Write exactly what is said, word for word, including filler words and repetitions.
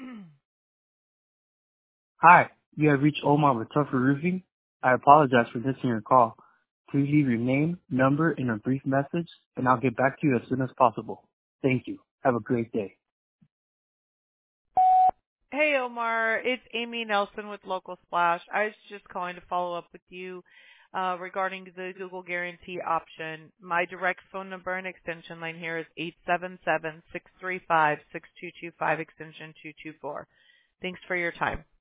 Hi, you have reached Omar with Tougher Roofing. I apologize for missing your call. Please leave your name, number, and a brief message, and I'll get back to you as soon as possible. Thank you. Have a great day. Hey, Omar. It's Amy Nelson with Local Splash. I was just calling to follow up with you uh, regarding the Google Guarantee option. My direct phone number and extension line here is eight seven seven, six three five, six two two five, extension two two four. Thanks for your time.